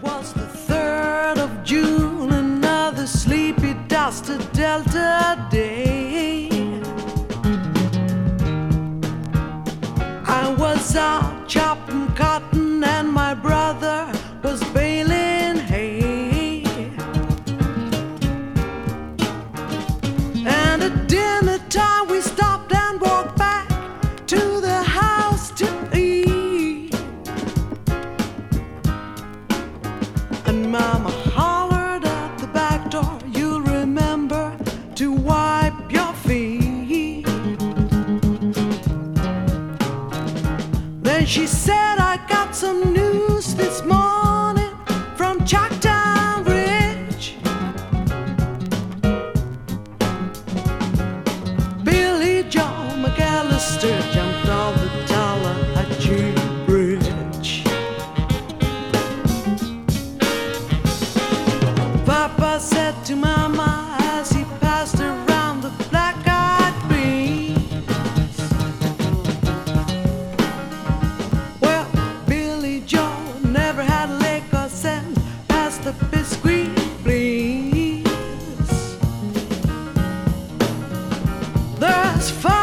Was the 3rd of June, another sleepy, dusty Delta day. I was out chopping cotton and my brother was baling hay. And at dinner time we stopped and walked back to the house to eat. And Mama hollered at the back door, "You'll remember to wipe your feet." Then she said, "I got some news this morning from Chucktown Bridge. Billy Joe McAllister jumped off the Tallahatchie Bridge." Papa said to Mama as he passed around the black-eyed beans, "Well, Billy Joe never had a leg or sent past the biscuit please. There's fire